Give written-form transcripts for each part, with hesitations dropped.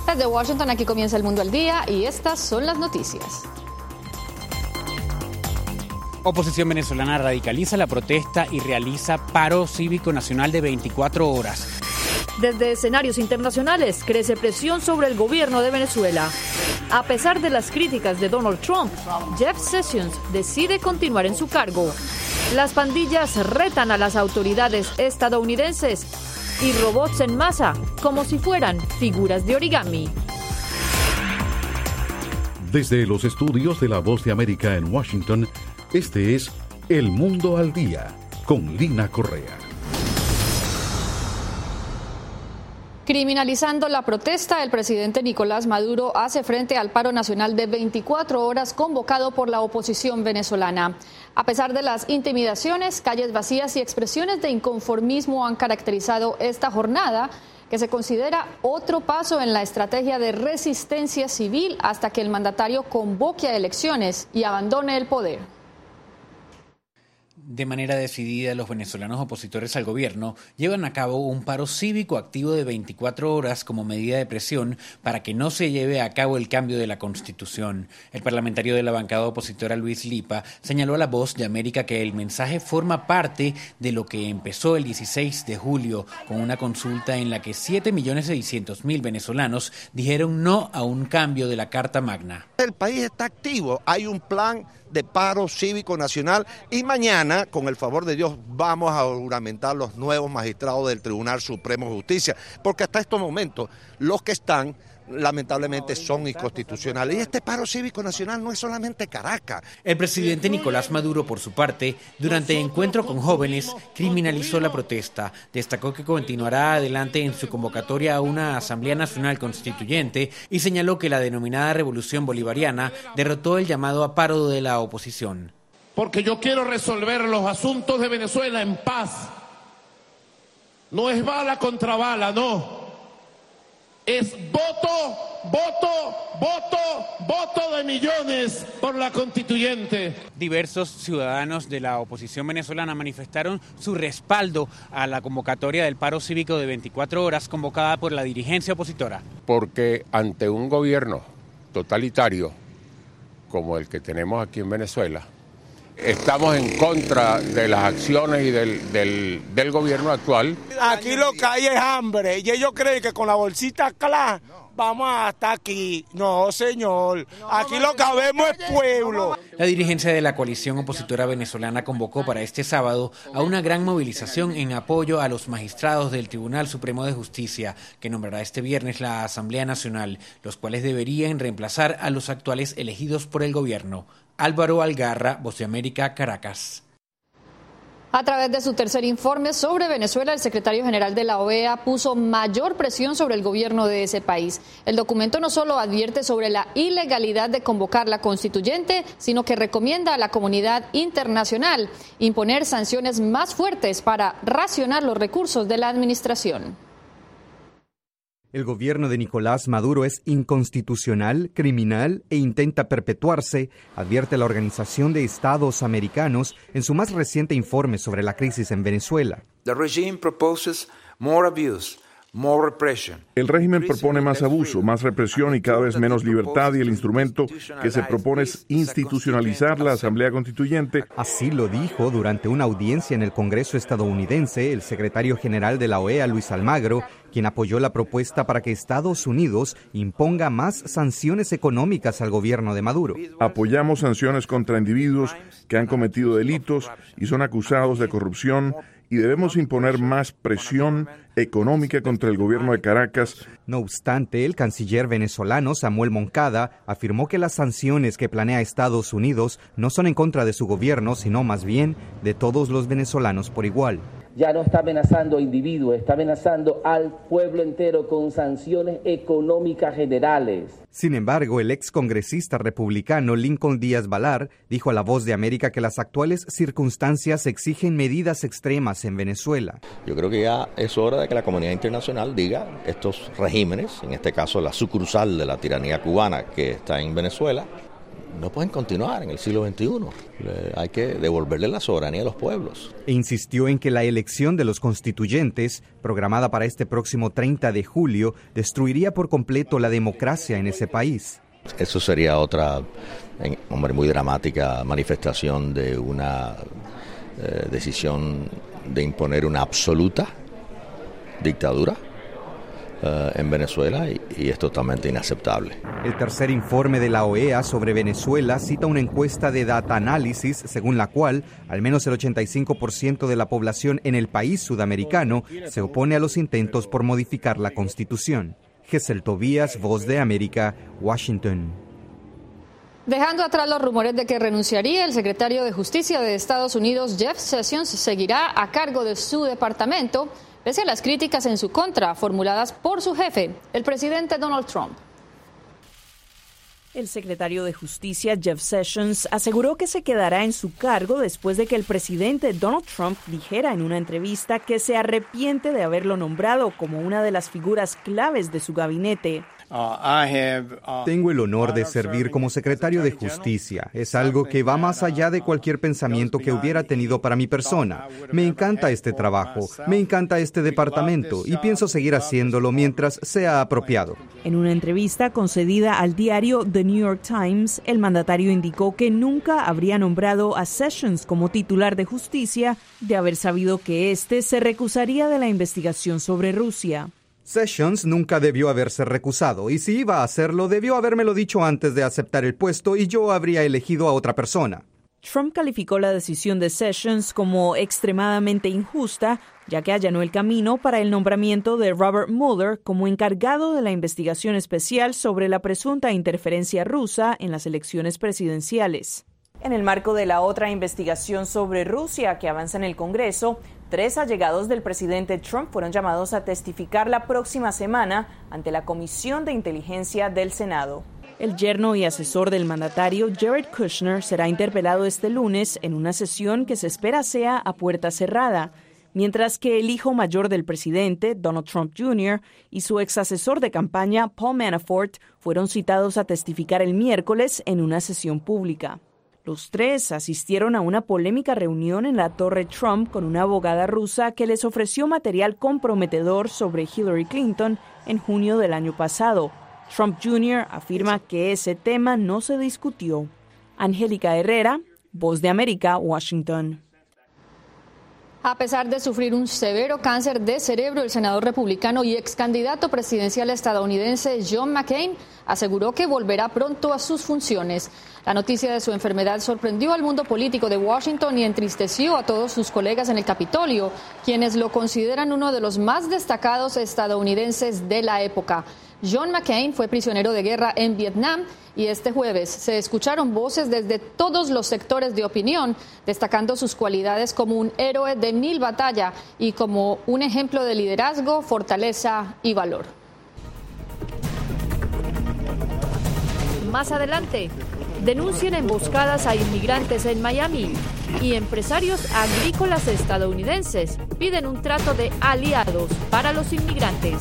Desde Washington, aquí comienza El Mundo al Día y estas son las noticias. Oposición venezolana radicaliza la protesta y realiza paro cívico nacional de 24 horas. Desde escenarios internacionales crece presión sobre el gobierno de Venezuela. A pesar de las críticas de Donald Trump, Jeff Sessions decide continuar en su cargo. Las pandillas retan a las autoridades estadounidenses y robots en masa como si fueran figuras de origami. Desde los estudios de La Voz de América en Washington, este es El Mundo al Día con Lina Correa. Criminalizando la protesta, el presidente Nicolás Maduro hace frente al paro nacional de 24 horas convocado por la oposición venezolana. A pesar de las intimidaciones, calles vacías y expresiones de inconformismo han caracterizado esta jornada, que se considera otro paso en la estrategia de resistencia civil hasta que el mandatario convoque a elecciones y abandone el poder. De manera decidida, los venezolanos opositores al gobierno llevan a cabo un paro cívico activo de 24 horas como medida de presión para que no se lleve a cabo el cambio de la Constitución. El parlamentario de la bancada opositora Luis Lipa señaló a La Voz de América que el mensaje forma parte de lo que empezó el 16 de julio con una consulta en la que 7.600.000 venezolanos dijeron no a un cambio de la Carta Magna. El país está activo, hay un plan de paro cívico nacional y mañana, con el favor de Dios, vamos a juramentar los nuevos magistrados del Tribunal Supremo de Justicia, porque hasta estos momentos los que están lamentablemente son inconstitucionales. Y este paro cívico nacional no es solamente Caracas. El presidente Nicolás Maduro, por su parte, durante encuentro con jóvenes, criminalizó la protesta. Destacó que continuará adelante en su convocatoria a una Asamblea Nacional Constituyente y señaló que la denominada Revolución Bolivariana derrotó el llamado a paro de la oposición. Porque yo quiero resolver los asuntos de Venezuela en paz. No es bala contra bala, no. Es voto de millones por la constituyente. Diversos ciudadanos de la oposición venezolana manifestaron su respaldo a la convocatoria del paro cívico de 24 horas convocada por la dirigencia opositora. Porque ante un gobierno totalitario como el que tenemos aquí en Venezuela, estamos en contra de las acciones y del gobierno actual. Aquí lo que hay es hambre y ellos creen que con la bolsita CLA vamos a estar aquí. No, señor, aquí lo que vemos es pueblo. La dirigencia de la coalición opositora venezolana convocó para este sábado a una gran movilización en apoyo a los magistrados del Tribunal Supremo de Justicia, que nombrará este viernes la Asamblea Nacional, los cuales deberían reemplazar a los actuales elegidos por el gobierno. Álvaro Algarra, Voz de América, Caracas. A través de su tercer informe sobre Venezuela, el secretario general de la OEA puso mayor presión sobre el gobierno de ese país. El documento no solo advierte sobre la ilegalidad de convocar la constituyente, sino que recomienda a la comunidad internacional imponer sanciones más fuertes para racionar los recursos de la administración. El gobierno de Nicolás Maduro es inconstitucional, criminal e intenta perpetuarse, advierte la Organización de Estados Americanos en su más reciente informe sobre la crisis en Venezuela. El régimen propone más abuso, más represión y cada vez menos libertad, y el instrumento que se propone es institucionalizar la Asamblea Constituyente. Así lo dijo durante una audiencia en el Congreso estadounidense el secretario general de la OEA, Luis Almagro, quien apoyó la propuesta para que Estados Unidos imponga más sanciones económicas al gobierno de Maduro. Apoyamos sanciones contra individuos que han cometido delitos y son acusados de corrupción, y debemos imponer más presión económica contra el gobierno de Caracas. No obstante, el canciller venezolano Samuel Moncada afirmó que las sanciones que planea Estados Unidos no son en contra de su gobierno, sino más bien de todos los venezolanos por igual. Ya no está amenazando a individuos, está amenazando al pueblo entero con sanciones económicas generales. Sin embargo, el excongresista republicano Lincoln Díaz Balar dijo a La Voz de América que las actuales circunstancias exigen medidas extremas en Venezuela. Yo creo que ya es hora de que la comunidad internacional diga estos regímenes, en este caso la sucursal de la tiranía cubana que está en Venezuela, no pueden continuar en el siglo XXI. Hay que devolverle la soberanía a los pueblos. E insistió en que la elección de los constituyentes, programada para este próximo 30 de julio, destruiría por completo la democracia en ese país. Eso sería otra, muy dramática manifestación de una decisión de imponer una absoluta dictadura en Venezuela y es totalmente inaceptable. El tercer informe de la OEA sobre Venezuela cita una encuesta de Data Analysis según la cual al menos el 85% de la población en el país sudamericano se opone a los intentos por modificar la Constitución. Gesell Tobías, Voz de América, Washington. Dejando atrás los rumores de que renunciaría, el secretario de Justicia de Estados Unidos, Jeff Sessions, seguirá a cargo de su departamento, pese a las críticas en su contra formuladas por su jefe, el presidente Donald Trump. El secretario de Justicia, Jeff Sessions, aseguró que se quedará en su cargo después de que el presidente Donald Trump dijera en una entrevista que se arrepiente de haberlo nombrado como una de las figuras claves de su gabinete. Tengo el honor de servir como secretario de Justicia. Es algo que va más allá de cualquier pensamiento que hubiera tenido para mi persona. Me encanta este trabajo, me encanta este departamento y pienso seguir haciéndolo mientras sea apropiado. En una entrevista concedida al diario The New York Times, el mandatario indicó que nunca habría nombrado a Sessions como titular de justicia de haber sabido que éste se recusaría de la investigación sobre Rusia. Sessions nunca debió haberse recusado, y si iba a hacerlo, debió habérmelo dicho antes de aceptar el puesto y yo habría elegido a otra persona. Trump calificó la decisión de Sessions como extremadamente injusta, ya que allanó el camino para el nombramiento de Robert Mueller como encargado de la investigación especial sobre la presunta interferencia rusa en las elecciones presidenciales. En el marco de la otra investigación sobre Rusia que avanza en el Congreso, 3 allegados del presidente Trump fueron llamados a testificar la próxima semana ante la Comisión de Inteligencia del Senado. El yerno y asesor del mandatario, Jared Kushner, será interpelado este lunes en una sesión que se espera sea a puerta cerrada, mientras que el hijo mayor del presidente, Donald Trump Jr., y su exasesor de campaña, Paul Manafort, fueron citados a testificar el miércoles en una sesión pública. Los 3 asistieron a una polémica reunión en la Torre Trump con una abogada rusa que les ofreció material comprometedor sobre Hillary Clinton en junio del año pasado. Trump Jr. afirma que ese tema no se discutió. Angélica Herrera, Voz de América, Washington. A pesar de sufrir un severo cáncer de cerebro, el senador republicano y ex candidato presidencial estadounidense John McCain aseguró que volverá pronto a sus funciones. La noticia de su enfermedad sorprendió al mundo político de Washington y entristeció a todos sus colegas en el Capitolio, quienes lo consideran uno de los más destacados estadounidenses de la época. John McCain fue prisionero de guerra en Vietnam y este jueves se escucharon voces desde todos los sectores de opinión, destacando sus cualidades como un héroe de 1000 batallas y como un ejemplo de liderazgo, fortaleza y valor. Más adelante, denuncian emboscadas a inmigrantes en Miami y empresarios agrícolas estadounidenses piden un trato de aliados para los inmigrantes.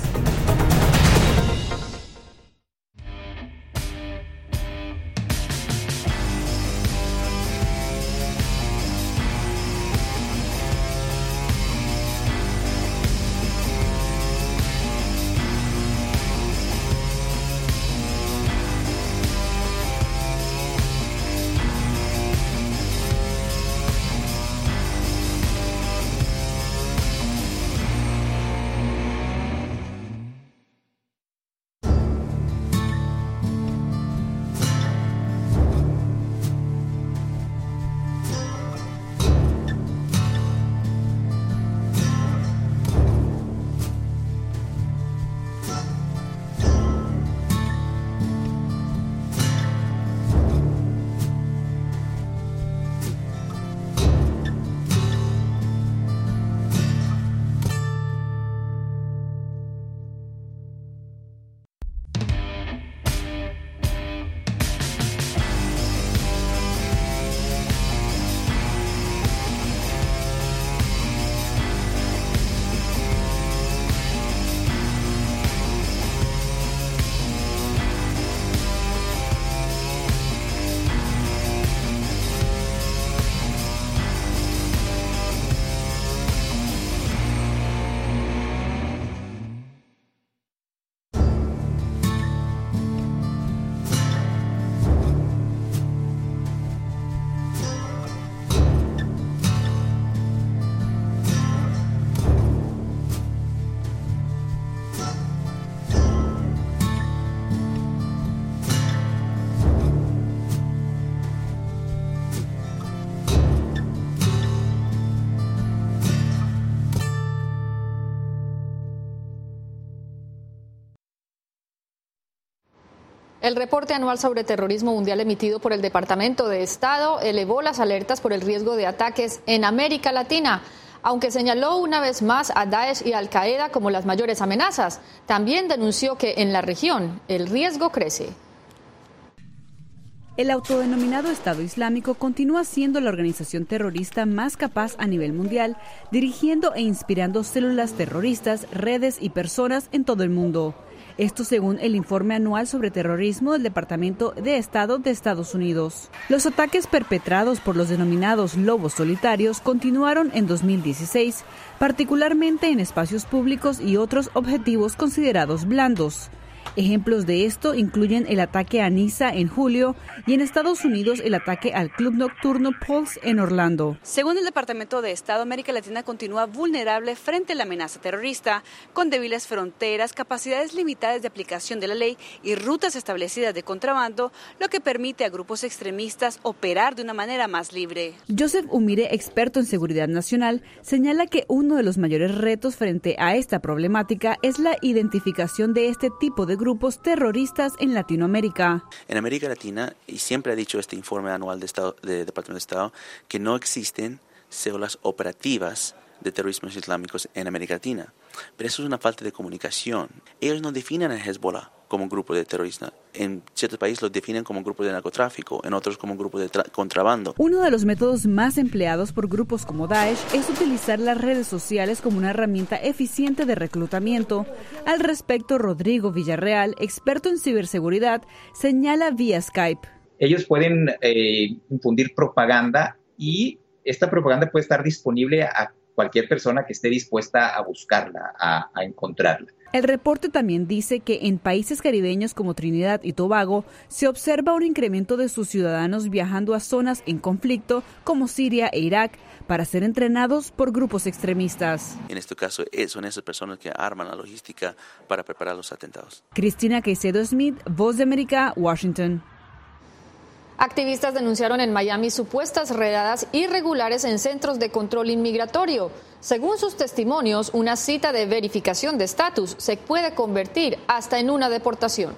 El reporte anual sobre terrorismo mundial emitido por el Departamento de Estado elevó las alertas por el riesgo de ataques en América Latina. Aunque señaló una vez más a Daesh y Al Qaeda como las mayores amenazas, también denunció que en la región el riesgo crece. El autodenominado Estado Islámico continúa siendo la organización terrorista más capaz a nivel mundial, dirigiendo e inspirando células terroristas, redes y personas en todo el mundo. Esto según el informe anual sobre terrorismo del Departamento de Estado de Estados Unidos. Los ataques perpetrados por los denominados lobos solitarios continuaron en 2016, particularmente en espacios públicos y otros objetivos considerados blandos. Ejemplos de esto incluyen el ataque a Niza en julio y en Estados Unidos el ataque al club nocturno Pulse en Orlando. Según el Departamento de Estado, América Latina continúa vulnerable frente a la amenaza terrorista, con débiles fronteras, capacidades limitadas de aplicación de la ley y rutas establecidas de contrabando, lo que permite a grupos extremistas operar de una manera más libre. Joseph Umire, experto en seguridad nacional, señala que uno de los mayores retos frente a esta problemática es la identificación de este tipo de grupos terroristas en Latinoamérica. En América Latina, y siempre ha dicho este informe anual de Departamento de Estado, que no existen células operativas de terrorismos islámicos en América Latina. Pero eso es una falta de comunicación. Ellos no definen a Hezbollah como un grupo de terroristas. En ciertos países lo definen como un grupo de narcotráfico, en otros como un grupo de contrabando. Uno de los métodos más empleados por grupos como Daesh es utilizar las redes sociales como una herramienta eficiente de reclutamiento. Al respecto, Rodrigo Villarreal, experto en ciberseguridad, señala vía Skype. Ellos pueden infundir propaganda y esta propaganda puede estar disponible a cualquier persona que esté dispuesta a buscarla, a encontrarla. El reporte también dice que en países caribeños como Trinidad y Tobago se observa un incremento de sus ciudadanos viajando a zonas en conflicto como Siria e Irak para ser entrenados por grupos extremistas. En este caso son esas personas que arman la logística para preparar los atentados. Cristina Caicedo Smith, Voz de América, Washington. Activistas denunciaron en Miami supuestas redadas irregulares en centros de control inmigratorio. Según sus testimonios, una cita de verificación de estatus se puede convertir hasta en una deportación.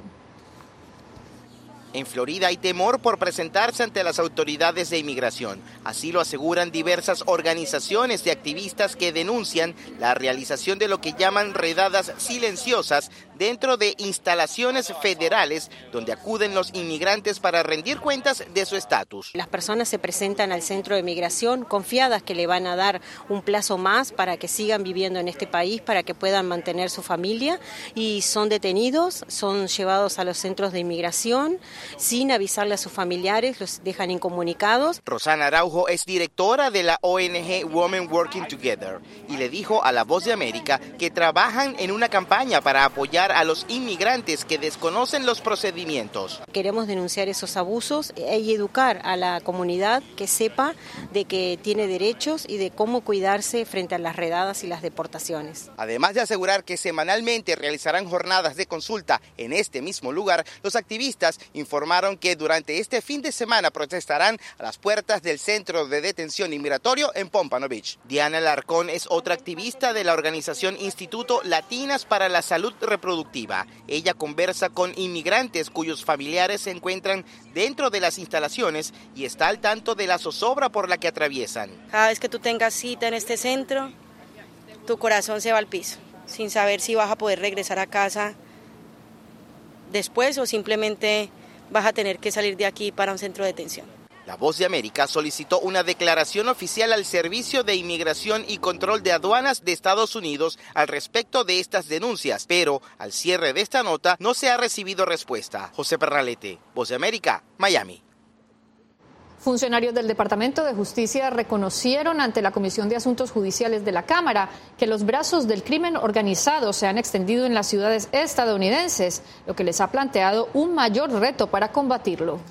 En Florida hay temor por presentarse ante las autoridades de inmigración. Así lo aseguran diversas organizaciones de activistas que denuncian la realización de lo que llaman redadas silenciosas dentro de instalaciones federales donde acuden los inmigrantes para rendir cuentas de su estatus. Las personas se presentan al centro de migración confiadas que le van a dar un plazo más para que sigan viviendo en este país, para que puedan mantener su familia, y son detenidos, son llevados a los centros de inmigración sin avisarle a sus familiares, los dejan incomunicados. Rosana Araujo es directora de la ONG Women Working Together y le dijo a La Voz de América que trabajan en una campaña para apoyar a los inmigrantes que desconocen los procedimientos. Queremos denunciar esos abusos y educar a la comunidad que sepa de que tiene derechos y de cómo cuidarse frente a las redadas y las deportaciones. Además de asegurar que semanalmente realizarán jornadas de consulta en este mismo lugar, los activistas informaron que durante este fin de semana protestarán a las puertas del Centro de Detención Inmigratorio en Pompano Beach. Diana Larcón es otra activista de la organización Instituto Latinas para la Salud Reproductiva. Ella conversa con inmigrantes cuyos familiares se encuentran dentro de las instalaciones y está al tanto de la zozobra por la que atraviesan. Cada vez que tú tengas cita en este centro, tu corazón se va al piso, sin saber si vas a poder regresar a casa después o simplemente vas a tener que salir de aquí para un centro de detención. La Voz de América solicitó una declaración oficial al Servicio de Inmigración y Control de Aduanas de Estados Unidos al respecto de estas denuncias, pero al cierre de esta nota no se ha recibido respuesta. José Perralete, Voz de América, Miami. Funcionarios del Departamento de Justicia reconocieron ante la Comisión de Asuntos Judiciales de la Cámara que los brazos del crimen organizado se han extendido en las ciudades estadounidenses, lo que les ha planteado un mayor reto para combatirlo.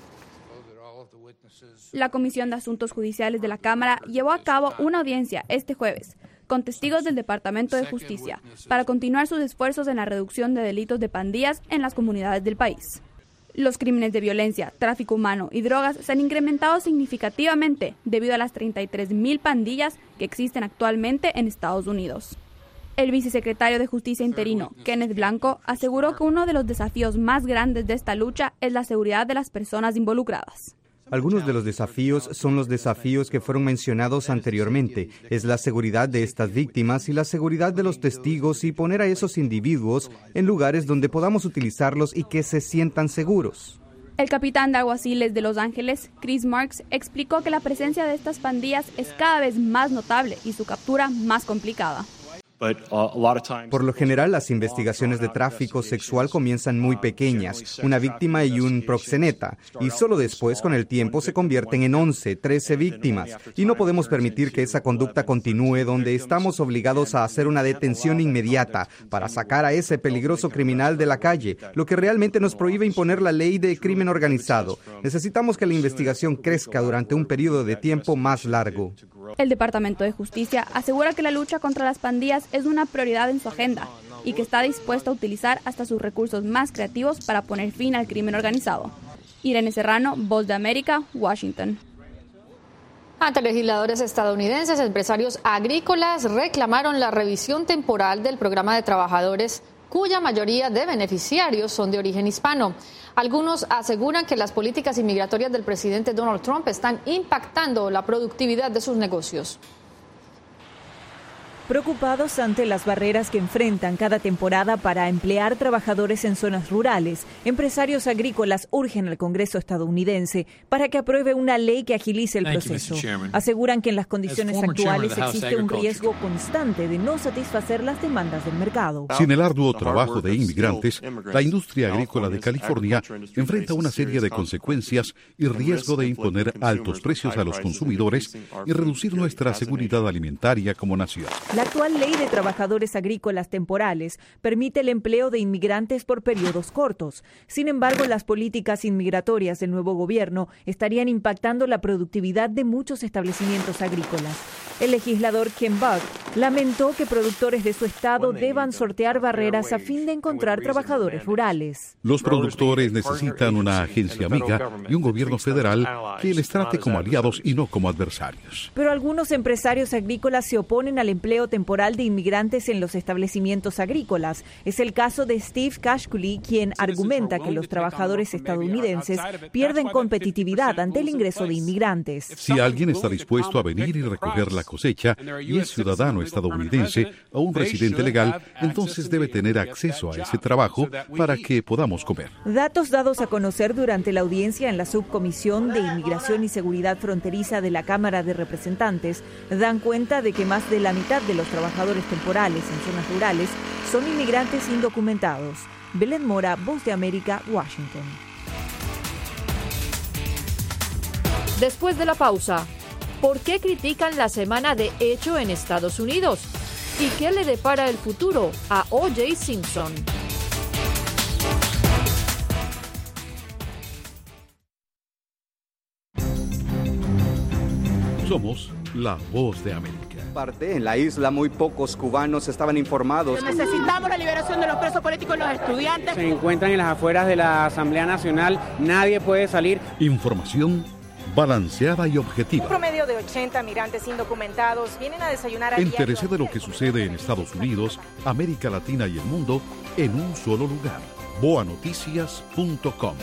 La Comisión de Asuntos Judiciales de la Cámara llevó a cabo una audiencia este jueves con testigos del Departamento de Justicia para continuar sus esfuerzos en la reducción de delitos de pandillas en las comunidades del país. Los crímenes de violencia, tráfico humano y drogas se han incrementado significativamente debido a las 33,000 pandillas que existen actualmente en Estados Unidos. El vicesecretario de Justicia interino, Kenneth Blanco, aseguró que uno de los desafíos más grandes de esta lucha es la seguridad de las personas involucradas. Algunos de los desafíos son los desafíos que fueron mencionados anteriormente. Es la seguridad de estas víctimas y la seguridad de los testigos y poner a esos individuos en lugares donde podamos utilizarlos y que se sientan seguros. El capitán de alguaciles de Los Ángeles, Chris Marks, explicó que la presencia de estas pandillas es cada vez más notable y su captura más complicada. Por lo general, las investigaciones de tráfico sexual comienzan muy pequeñas, una víctima y un proxeneta, y solo después, con el tiempo, se convierten en 11, 13 víctimas. Y no podemos permitir que esa conducta continúe, donde estamos obligados a hacer una detención inmediata para sacar a ese peligroso criminal de la calle, lo que realmente nos prohíbe imponer la ley de crimen organizado. Necesitamos que la investigación crezca durante un periodo de tiempo más largo. El Departamento de Justicia asegura que la lucha contra las pandillas es una prioridad en su agenda y que está dispuesto a utilizar hasta sus recursos más creativos para poner fin al crimen organizado. Irene Serrano, Voz de América, Washington. Ante legisladores estadounidenses, empresarios agrícolas reclamaron la revisión temporal del programa de trabajadores cuya mayoría de beneficiarios son de origen hispano. Algunos aseguran que las políticas inmigratorias del presidente Donald Trump están impactando la productividad de sus negocios. Preocupados ante las barreras que enfrentan cada temporada para emplear trabajadores en zonas rurales, empresarios agrícolas urgen al Congreso estadounidense para que apruebe una ley que agilice el proceso. Aseguran que en las condiciones actuales existe un riesgo constante de no satisfacer las demandas del mercado. Sin el arduo trabajo de inmigrantes, la industria agrícola de California enfrenta una serie de consecuencias y riesgo de imponer altos precios a los consumidores y reducir nuestra seguridad alimentaria como nación. La actual ley de trabajadores agrícolas temporales permite el empleo de inmigrantes por periodos cortos. Sin embargo, las políticas inmigratorias del nuevo gobierno estarían impactando la productividad de muchos establecimientos agrícolas. El legislador Ken Buck lamentó que productores de su estado deban sortear barreras a fin de encontrar trabajadores rurales. Los productores necesitan una agencia amiga y un gobierno federal que les trate como aliados y no como adversarios. Pero algunos empresarios agrícolas se oponen al empleo temporal de inmigrantes en los establecimientos agrícolas. Es el caso de Steve Kashkuli, quien argumenta que los trabajadores estadounidenses pierden competitividad ante el ingreso de inmigrantes. Si alguien está dispuesto a venir y recoger la cosecha y es ciudadano estadounidense o un residente legal, entonces debe tener acceso a ese trabajo para que podamos comer. Datos dados a conocer durante la audiencia en la Subcomisión de Inmigración y Seguridad Fronteriza de la Cámara de Representantes dan cuenta de que más de la mitad de los trabajadores temporales en zonas rurales son inmigrantes indocumentados. Belén Mora, Voz de América, Washington. Después de la pausa, ¿por qué critican la semana de hecho en Estados Unidos? ¿Y qué le depara el futuro a O.J. Simpson? Somos la Voz de América. En la isla muy pocos cubanos estaban informados. Necesitamos la liberación de los presos políticos y los estudiantes. Se encuentran en las afueras de la Asamblea Nacional, nadie puede salir. Información balanceada y objetiva. Un promedio de 80 migrantes indocumentados vienen a desayunar a Entérese de lo que sucede en Estados Unidos, América Latina y el mundo en un solo lugar. boanoticias.com.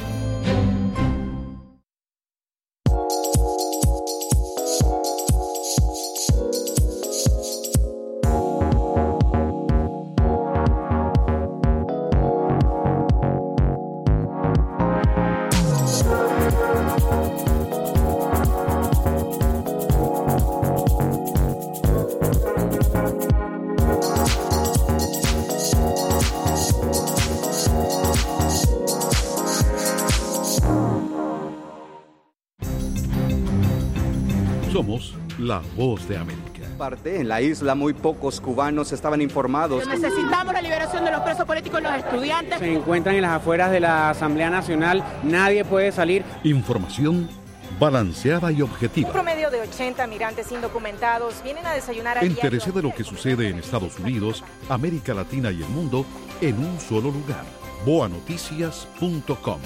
Somos la Voz de América. En la isla muy pocos cubanos estaban informados. Necesitamos la liberación de los presos políticos y los estudiantes. Se encuentran en las afueras de la Asamblea Nacional, nadie puede salir. Información balanceada y objetiva. Un promedio de 80 migrantes indocumentados vienen a desayunar a Entérese de lo que sucede en Estados Unidos, América Latina y el mundo en un solo lugar. boanoticias.com.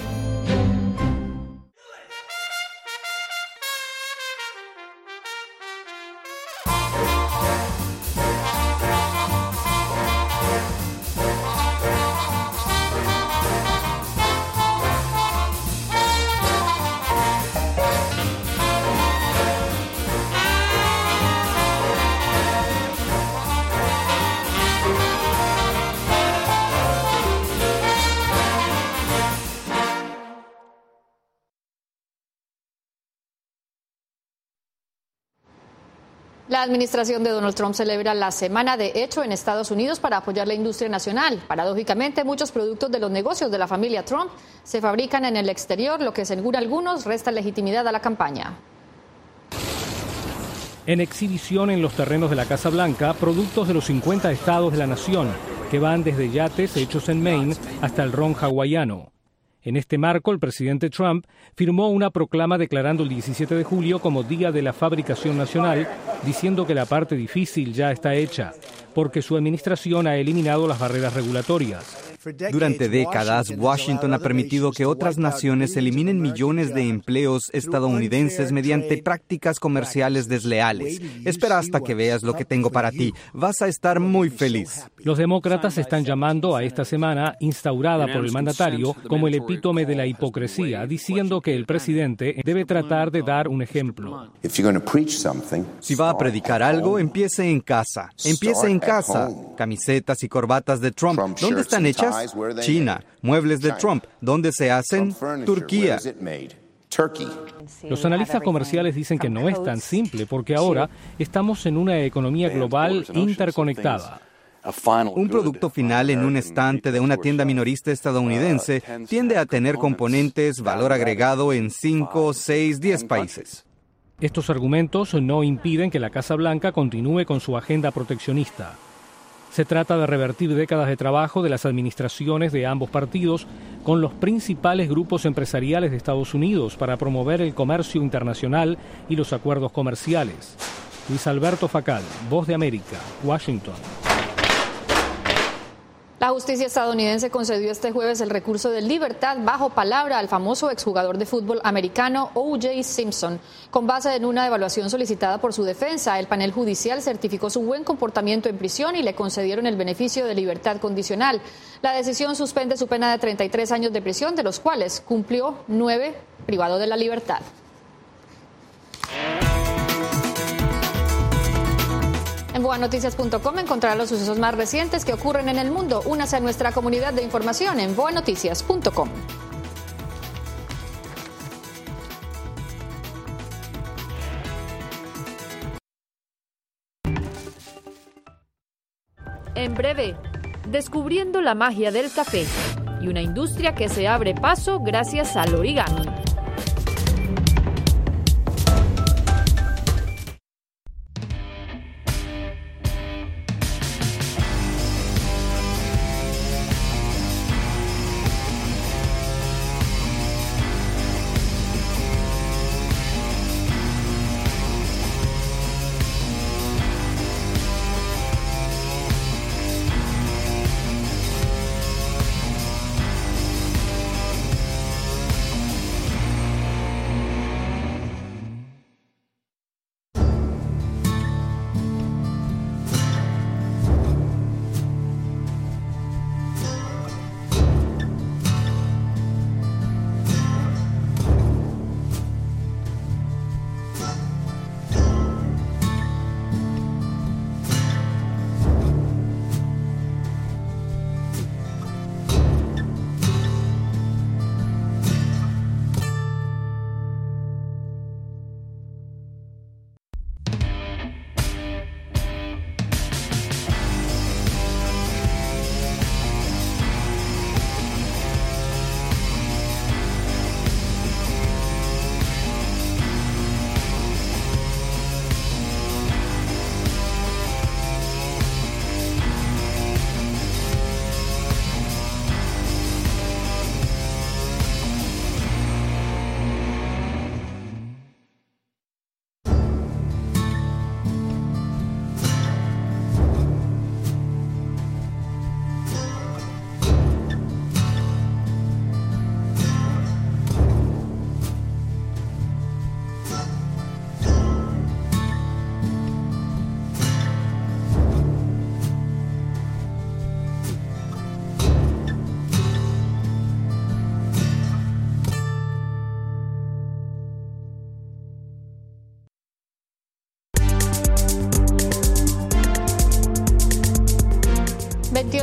La administración de Donald Trump celebra la Semana de Hecho en Estados Unidos para apoyar la industria nacional. Paradójicamente, muchos productos de los negocios de la familia Trump se fabrican en el exterior, lo que según algunos resta legitimidad a la campaña. En exhibición en los terrenos de la Casa Blanca, productos de los 50 estados de la nación, que van desde yates hechos en Maine hasta el ron hawaiano. En este marco, el presidente Trump firmó una proclama declarando el 17 de julio como Día de la Fabricación Nacional, diciendo que la parte difícil ya está hecha, porque su administración ha eliminado las barreras regulatorias. Durante décadas, Washington ha permitido que otras naciones eliminen millones de empleos estadounidenses mediante prácticas comerciales desleales. Espera hasta que veas lo que tengo para ti. Vas a estar muy feliz. Los demócratas están llamando a esta semana, instaurada por el mandatario, como el epítome de la hipocresía, diciendo que el presidente debe tratar de dar un ejemplo. Si va a predicar algo, empiece en casa. Empiece en casa. Camisetas y corbatas de Trump, ¿dónde están hechas? China. Muebles de Trump, ¿dónde se hacen? Turquía. Los analistas comerciales dicen que no es tan simple porque ahora estamos en una economía global interconectada. Un producto final en un estante de una tienda minorista estadounidense tiende a tener componentes, valor agregado en 5, 6, 10 países. Estos argumentos no impiden que la Casa Blanca continúe con su agenda proteccionista. Se trata de revertir décadas de trabajo de las administraciones de ambos partidos con los principales grupos empresariales de Estados Unidos para promover el comercio internacional y los acuerdos comerciales. Luis Alberto Facal, Voz de América, Washington. La justicia estadounidense concedió este jueves el recurso de libertad bajo palabra al famoso exjugador de fútbol americano O.J. Simpson. Con base en una evaluación solicitada por su defensa, el panel judicial certificó su buen comportamiento en prisión y le concedieron el beneficio de libertad condicional. La decisión suspende su pena de 33 años de prisión, de los cuales cumplió 9 privado de la libertad. En boanoticias.com encontrará los sucesos más recientes que ocurren en el mundo. Únase a nuestra comunidad de información en boanoticias.com. En breve, descubriendo la magia del café y una industria que se abre paso gracias al origami.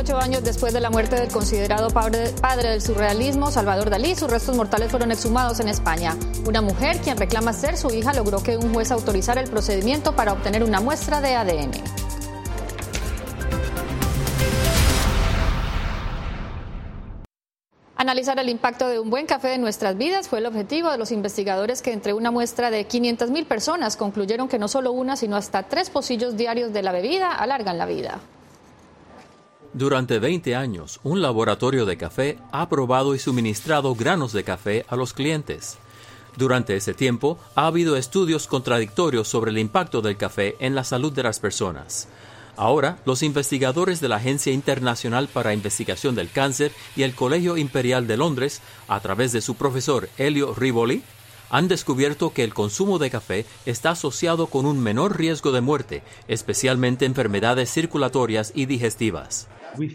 18 años después de la muerte del considerado padre del surrealismo, Salvador Dalí, sus restos mortales fueron exhumados en España. Una mujer, quien reclama ser su hija, logró que un juez autorizara el procedimiento para obtener una muestra de ADN. Analizar el impacto de un buen café en nuestras vidas fue el objetivo de los investigadores que entre una muestra de 500,000 personas concluyeron que no solo una, sino hasta 3 pocillos diarios de la bebida alargan la vida. Durante 20 años, un laboratorio de café ha probado y suministrado granos de café a los clientes. Durante ese tiempo, ha habido estudios contradictorios sobre el impacto del café en la salud de las personas. Ahora, los investigadores de la Agencia Internacional para Investigación del Cáncer y el Colegio Imperial de Londres, a través de su profesor Elio Rivoli, han descubierto que el consumo de café está asociado con un menor riesgo de muerte, especialmente enfermedades circulatorias y digestivas.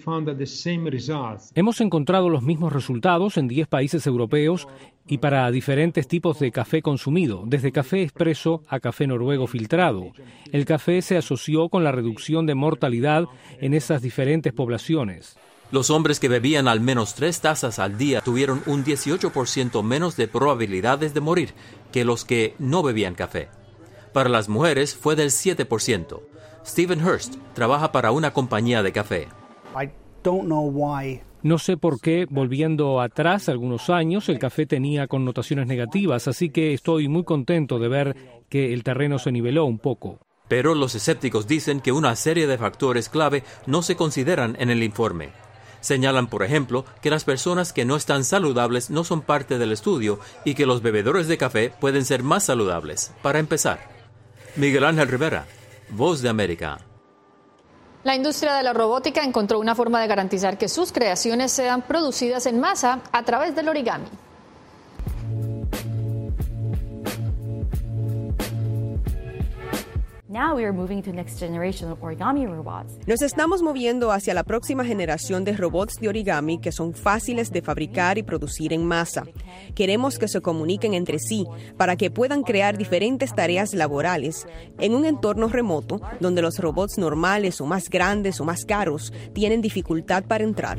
Hemos encontrado los mismos resultados en 10 países europeos y para diferentes tipos de café consumido, desde café expreso a café noruego filtrado. El café se asoció con la reducción de mortalidad en esas diferentes poblaciones. Los hombres que bebían al menos 3 tazas al día tuvieron un 18% menos de probabilidades de morir que los que no bebían café. Para las mujeres fue del 7%. Stephen Hurst trabaja para una compañía de café. No sé por qué, volviendo atrás algunos años, el café tenía connotaciones negativas, así que estoy muy contento de ver que el terreno se niveló un poco. Pero los escépticos dicen que una serie de factores clave no se consideran en el informe. Señalan, por ejemplo, que las personas que no están saludables no son parte del estudio y que los bebedores de café pueden ser más saludables. Para empezar, Miguel Ángel Rivera, Voz de América. La industria de la robótica encontró una forma de garantizar que sus creaciones sean producidas en masa a través del origami. Nos estamos moviendo hacia la próxima generación de robots de origami que son fáciles de fabricar y producir en masa. Queremos que se comuniquen entre sí para que puedan crear diferentes tareas laborales en un entorno remoto donde los robots normales o más grandes o más caros tienen dificultad para entrar.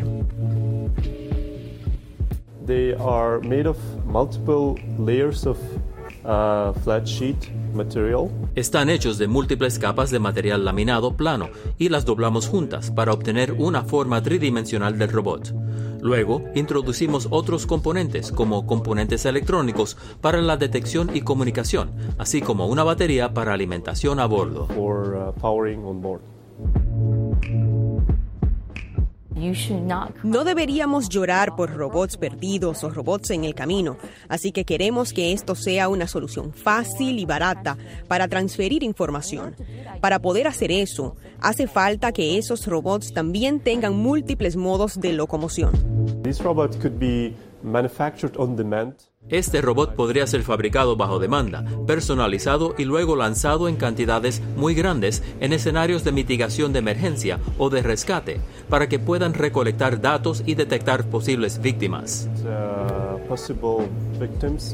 They are made of multiple layers of flat sheet material. Están hechos de múltiples capas de material laminado plano y las doblamos juntas para obtener una forma tridimensional del robot. Luego, introducimos otros componentes como componentes electrónicos para la detección y comunicación, así como una batería para alimentación a bordo. Powering on board. No deberíamos llorar por robots perdidos o robots en el camino, así que queremos que esto sea una solución fácil y barata para transferir información. Para poder hacer eso, hace falta que esos robots también tengan múltiples modos de locomoción. These robots could be manufactured on demand. Este robot podría ser fabricado bajo demanda, personalizado y luego lanzado en cantidades muy grandes en escenarios de mitigación de emergencia o de rescate, para que puedan recolectar datos y detectar posibles víctimas. Possible victims.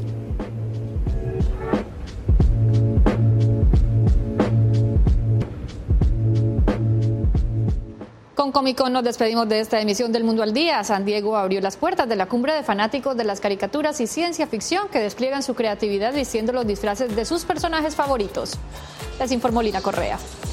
Con Comic-Con nos despedimos de esta emisión del Mundo al Día. San Diego abrió las puertas de la cumbre de fanáticos de las caricaturas y ciencia ficción que despliegan su creatividad vistiendo los disfraces de sus personajes favoritos. Les informó Lina Correa.